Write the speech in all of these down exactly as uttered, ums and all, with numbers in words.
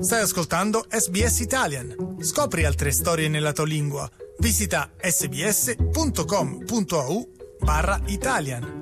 Stai ascoltando S B S Italian. Scopri altre storie nella tua lingua. Visita sbs.com.au barra Italian.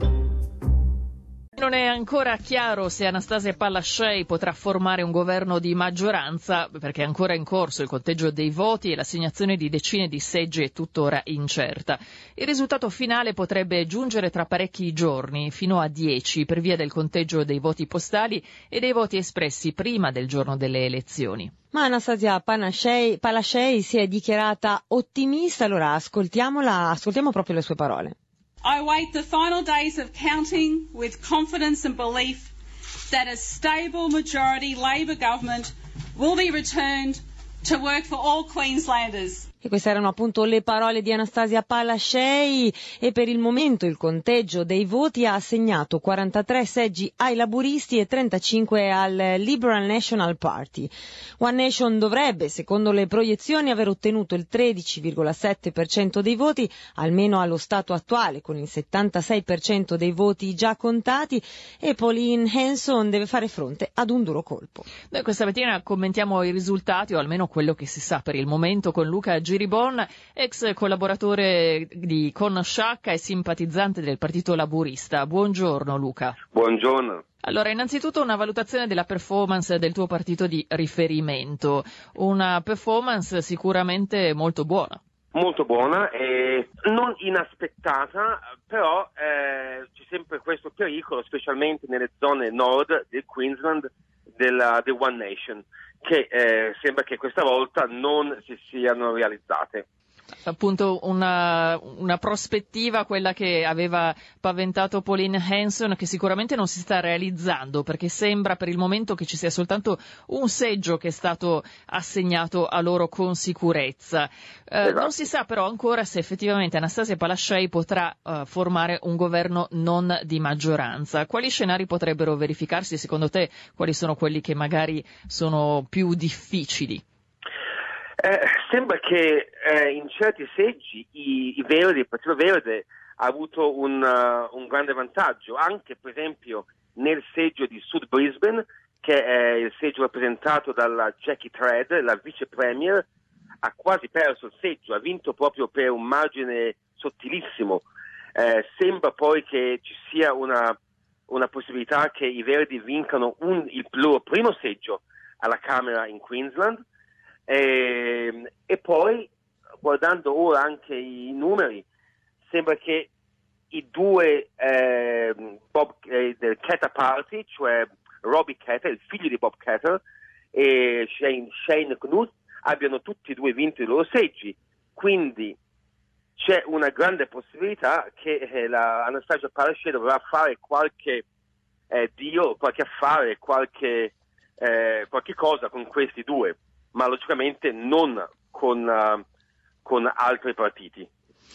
Non è ancora chiaro se Anastasia Palaszczuk potrà formare un governo di maggioranza, perché è ancora in corso il conteggio dei voti e l'assegnazione di decine di seggi è tuttora incerta. Il risultato finale potrebbe giungere tra parecchi giorni, fino a dieci, per via del conteggio dei voti postali e dei voti espressi prima del giorno delle elezioni. Ma Anastasia Palaszczuk, Palaszczuk si è dichiarata ottimista, allora ascoltiamola, ascoltiamo proprio le sue parole. I await the final days of counting with confidence and belief that a stable majority Labor government will be returned to work for all Queenslanders. E queste erano appunto le parole di Anastasia Palaszczuk, e per il momento il conteggio dei voti ha assegnato quarantatré seggi ai laburisti e trentacinque al Liberal National Party. One Nation dovrebbe, secondo le proiezioni, aver ottenuto il tredici virgola sette per cento dei voti, almeno allo stato attuale, con il settantasei per cento dei voti già contati, e Pauline Hanson deve fare fronte ad un duro colpo. Noi questa mattina commentiamo i risultati, o almeno quello che si sa per il momento, con Luca Giribon, ex collaboratore di Con Sciacca e simpatizzante del Partito Laburista. Buongiorno Luca. Buongiorno. Allora, innanzitutto una valutazione della performance del tuo partito di riferimento, una performance sicuramente molto buona. Molto buona e non inaspettata, però eh, c'è sempre questo pericolo, specialmente nelle zone nord del Queensland, della, del One Nation, che eh, sembra che questa volta non si siano realizzate. Appunto una, una prospettiva, quella che aveva paventato Pauline Hanson, che sicuramente non si sta realizzando, perché sembra per il momento che ci sia soltanto un seggio che è stato assegnato a loro con sicurezza. Eh, esatto. Non si sa però ancora se effettivamente Anastasia Palaszczuk potrà uh, formare un governo non di maggioranza. Quali scenari potrebbero verificarsi secondo te? Quali sono quelli che magari sono più difficili? Eh, sembra che eh, in certi seggi i, i Verdi, il Partito Verde ha avuto un, uh, un grande vantaggio, anche per esempio nel seggio di Sud Brisbane, che è il seggio rappresentato dalla Jackie Tredd, la vice premier, ha quasi perso il seggio, ha vinto proprio per un margine sottilissimo. Eh, sembra poi che ci sia una, una possibilità che i Verdi vincano un, il loro primo seggio alla Camera in Queensland. E, e poi, guardando ora anche i numeri, sembra che i due eh, Bob, eh, del Katter Party, cioè Robbie Katter, il figlio di Bob Katter, e Shane, Shane Knuth, abbiano tutti e due vinto i loro seggi. Quindi c'è una grande possibilità che eh, la Anastasia Palaszczuk dovrà fare qualche eh, deal, qualche affare, qualche, eh, qualche cosa con questi due, ma logicamente non con, uh, con altri partiti.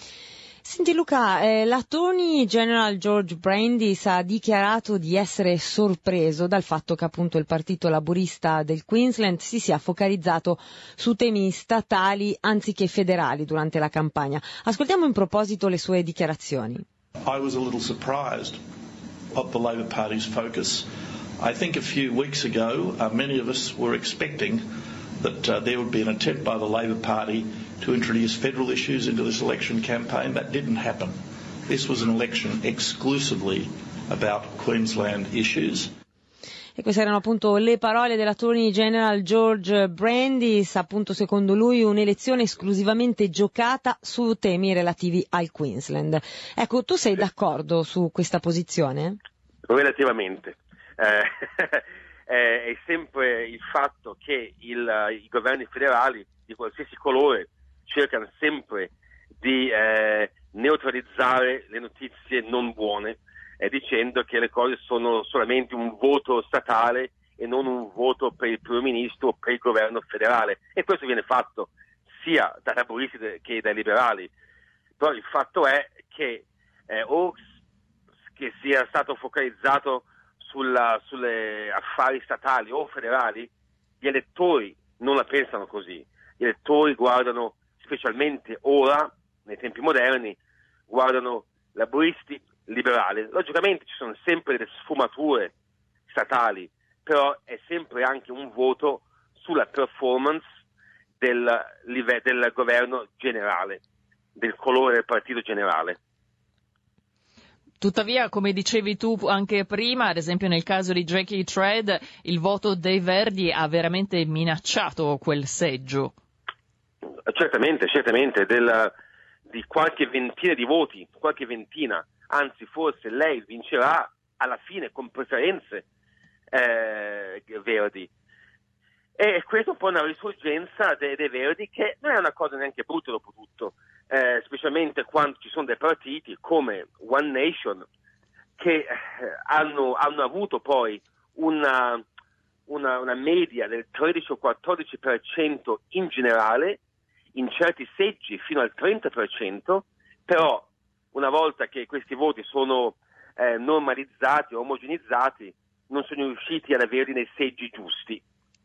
Senti Luca, eh, l'Attorney General George Brandis ha dichiarato di essere sorpreso dal fatto che appunto il Partito Laburista del Queensland si sia focalizzato su temi statali anziché federali durante la campagna. Ascoltiamo in proposito le sue dichiarazioni. I was a little surprised of the Labor Party's focus. I think a few weeks ago uh, many of us were expecting that uh, there would be an attempt by the Labor Party to introduce federal issues into this election campaign. That didn't happen. This was an election exclusively about Queensland issues. E queste erano appunto le parole dell'Attorney General George Brandis, appunto secondo lui un'elezione esclusivamente giocata su temi relativi al Queensland. Ecco, tu sei d'accordo su questa posizione? Relativamente. Eh, è sempre il fatto che il, i governi federali di qualsiasi colore cercano sempre di eh, neutralizzare le notizie non buone, eh, dicendo che le cose sono solamente un voto statale e non un voto per il primo ministro o per il governo federale, e questo viene fatto sia dai laburisti che dai liberali. Però il fatto è che eh, o che sia stato focalizzato sulla, sulle affari statali o federali, gli elettori non la pensano così. Gli elettori guardano, specialmente ora, nei tempi moderni, guardano laburisti, liberali. Logicamente ci sono sempre delle sfumature statali, però è sempre anche un voto sulla performance del, del governo generale, del colore del partito generale. Tuttavia, come dicevi tu anche prima, ad esempio nel caso di Jackie Trad, il voto dei Verdi ha veramente minacciato quel seggio. Certamente, certamente, del, di qualche ventina di voti, qualche ventina, anzi forse lei vincerà alla fine con preferenze eh, Verdi. E questa è un po' una risorgenza dei, dei Verdi, che non è una cosa neanche brutta dopo tutto. Eh, specialmente quando ci sono dei partiti come One Nation che eh, hanno, hanno avuto poi una, una, una media del tredici o quattordici per cento in generale, in certi seggi fino al trenta per cento, però una volta che questi voti sono eh, normalizzati, omogenizzati, non sono riusciti ad averli nei seggi giusti.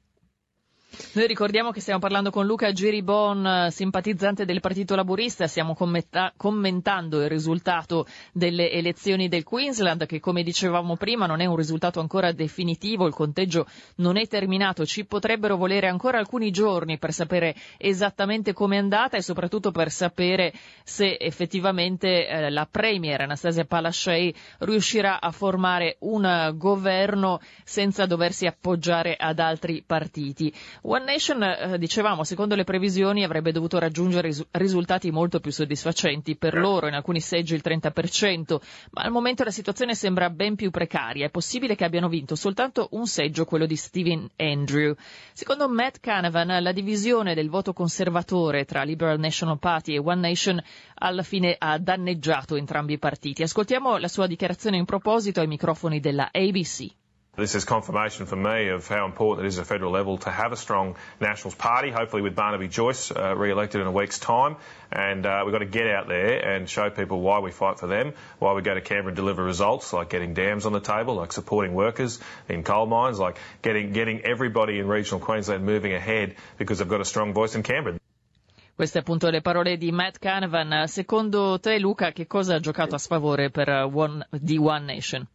Noi ricordiamo che stiamo parlando con Luca Giribon, simpatizzante del Partito Laburista, stiamo commenta- commentando il risultato delle elezioni del Queensland, che come dicevamo prima non è un risultato ancora definitivo, il conteggio non è terminato, ci potrebbero volere ancora alcuni giorni per sapere esattamente come è andata e soprattutto per sapere se effettivamente eh, la Premier Anastasia Palaszczuk riuscirà a formare un governo senza doversi appoggiare ad altri partiti. One Nation, eh, dicevamo, secondo le previsioni avrebbe dovuto raggiungere ris- risultati molto più soddisfacenti per loro, in alcuni seggi il trenta per cento, ma al momento la situazione sembra ben più precaria. È possibile che abbiano vinto soltanto un seggio, quello di Stephen Andrew. Secondo Matt Canavan, la divisione del voto conservatore tra Liberal National Party e One Nation alla fine ha danneggiato entrambi i partiti. Ascoltiamo la sua dichiarazione in proposito ai microfoni della A B C. This is confirmation for me of how important it is at a federal level to have a strong Nationals Party, hopefully with Barnaby Joyce uh, re-elected in a week's time. And uh, we've got to get out there and show people why we fight for them, why we go to Canberra and deliver results, like getting dams on the table, like supporting workers in coal mines, like getting, getting everybody in regional Queensland moving ahead because they've got a strong voice in Canberra. Queste appunto le parole di Matt Canavan. Secondo te, Luca, che cosa ha giocato a sfavore per one, di One Nation?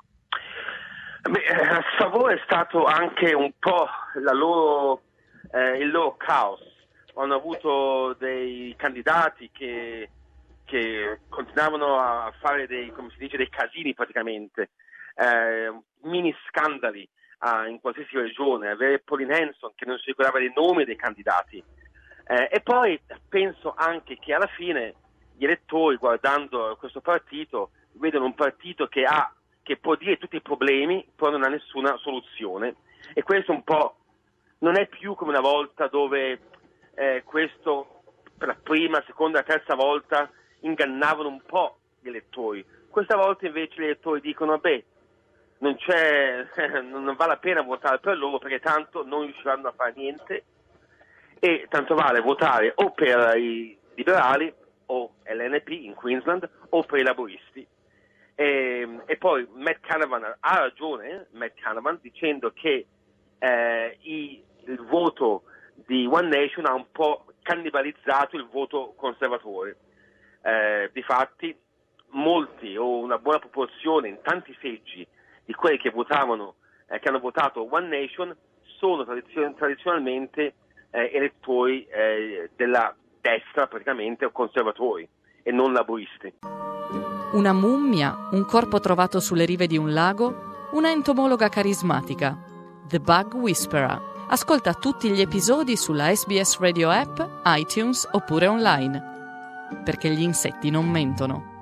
Beh, a sfavore è stato anche un po' la loro, eh, il loro caos. Hanno avuto dei candidati che, che continuavano a fare dei, come si dice, dei casini praticamente, eh, mini scandali eh, in qualsiasi regione, avere Pauline Hanson che non si ricordava dei nomi dei candidati. Eh, e poi penso anche che alla fine gli elettori, guardando questo partito, vedono un partito che ha che può dire tutti i problemi, però non ha nessuna soluzione. E questo un po' non è più come una volta dove eh, questo per la prima, seconda, terza volta ingannavano un po' gli elettori. Questa volta invece gli elettori dicono beh, non c'è, non vale la pena votare per loro perché tanto non riusciranno a fare niente e tanto vale votare o per i liberali o L N P in Queensland o per i laburisti. E, e poi Matt Canavan ha ragione, eh? Matt Canavan, dicendo che eh, i, il voto di One Nation ha un po' cannibalizzato il voto conservatore. Eh, difatti molti o una buona proporzione in tanti seggi di quelli che votavano, eh, che hanno votato One Nation sono tradizion- tradizionalmente eh, elettori eh, della destra praticamente o conservatori e non laburisti. Una mummia, un corpo trovato sulle rive di un lago, una entomologa carismatica. The Bug Whisperer. Ascolta tutti gli episodi sulla S B S Radio App, iTunes oppure online. Perché gli insetti non mentono.